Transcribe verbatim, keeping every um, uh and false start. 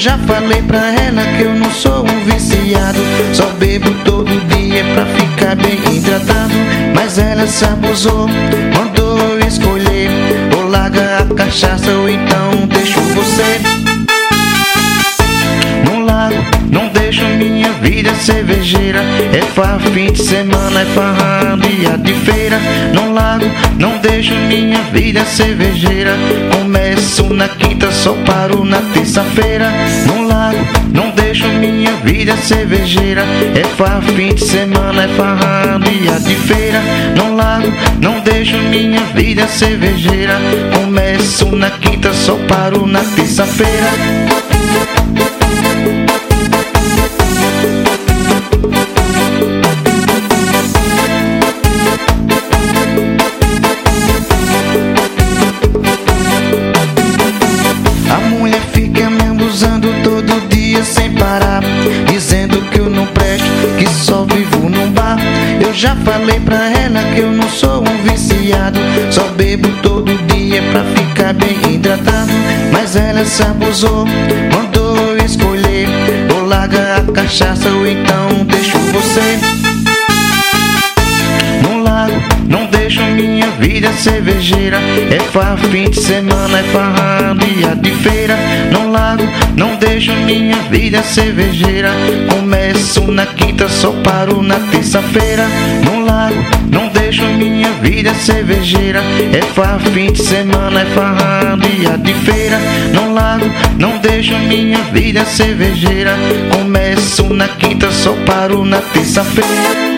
já falei pra ela que eu não sou um viciado, só bebo todo dia pra ficar bem hidratado. Mas ela se abusou, mandou eu escolher: ou larga a cachaça ou então deixo você. Não largo, não deixo minha vida cervejeira. É farra fim de semana, é farra dia de feira. Não largo, não deixo minha vida cervejeira. Começo na quinta, só paro na terça-feira. Não largo, não deixo minha vida cervejeira. É farra fim de semana, é farra dia de feira. Não largo, não deixo minha vida cervejeira. Começo na quinta, só paro na terça-feira. A mulher fica me abusando todo dia sem parar, dizendo que eu não presto, que só vivo num bar. Eu já falei pra ela que eu não sou um viciado, só bebo todo dia pra ficar bem hidratado. Mas ela se abusou, mandou eu escolher: ou larga a cachaça ou então deixo você. Não largo, não deixo minha vida cervejeira. É farra fim de semana, é farra dia de feira. Não largo, não deixo minha vida cervejeira. Começo na quinta, só paro na terça-feira. Não largo, não deixo minha vida cervejeira. É farra fim de semana, é farra dia de feira. Não largo, não deixo minha vida cervejeira. Começo na quinta, só paro na terça-feira.